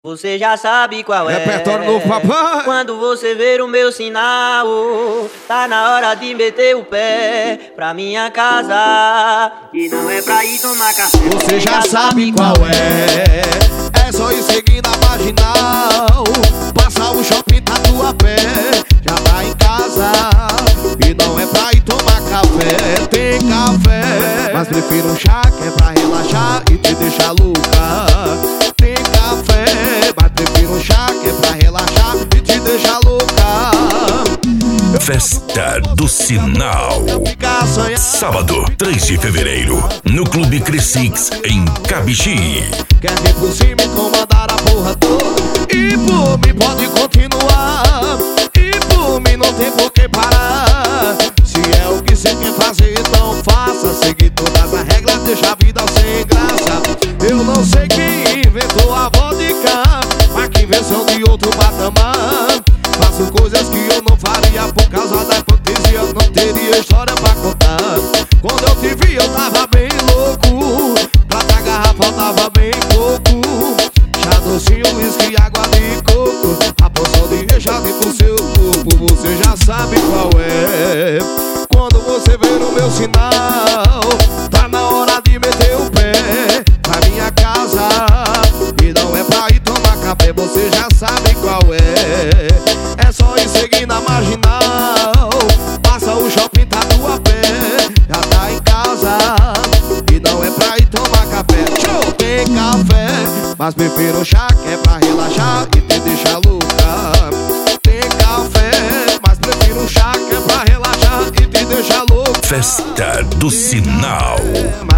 Você já sabe qual é. Repertório novo, papai. Quando você ver o meu sinal, tá na hora de meter o pé pra minha casa. E não é pra ir tomar café. Você já sabe qual é. É só ir seguindo a marginal. Passar o shopping Tatuapé, já tá em casa. E não é pra ir tomar café. Tem café, mas prefiro um chá que é pra relaxar e te deixar louca. Tem café, mas prefiro um chá que é pra relaxar e te deixar louca. Festa do Sinal. Sábado, 3 de fevereiro, no Clube Crescix, em Cabixi. Quer vir por cima e comandar a porra toda. E por mim pode continuar. E por mim não tem por que parar. Se é o que você quer fazer, então faça. Seguir todas as regras, deixa a vida sem graça. Eu não sei quem inventou a vodka, mas que invenção de outro patamar. Faço coisas que eu não faria por causa da hipotesia. Eu não teria história pra contar. Quando eu te vi eu tava bem louco. Prata garrafa faltava bem pouco. Chá docinho, uísque e água de coco. A porção de recheado pro seu corpo. Você já sabe qual é. Quando você ver o meu sinal, tá na hora de meter o pé pra minha casa. E não é pra ir tomar café. Você já sabe qual é. É só ir seguir na marginal. Passa o shopping Tatuapé, já tá em casa. E não é pra ir tomar café. Show! Tem café, mas prefiro chá que é pra relaxar e te deixar louca. Tem café, mas prefiro chá que é pra relaxar e te deixar louca. Festa do Sinal.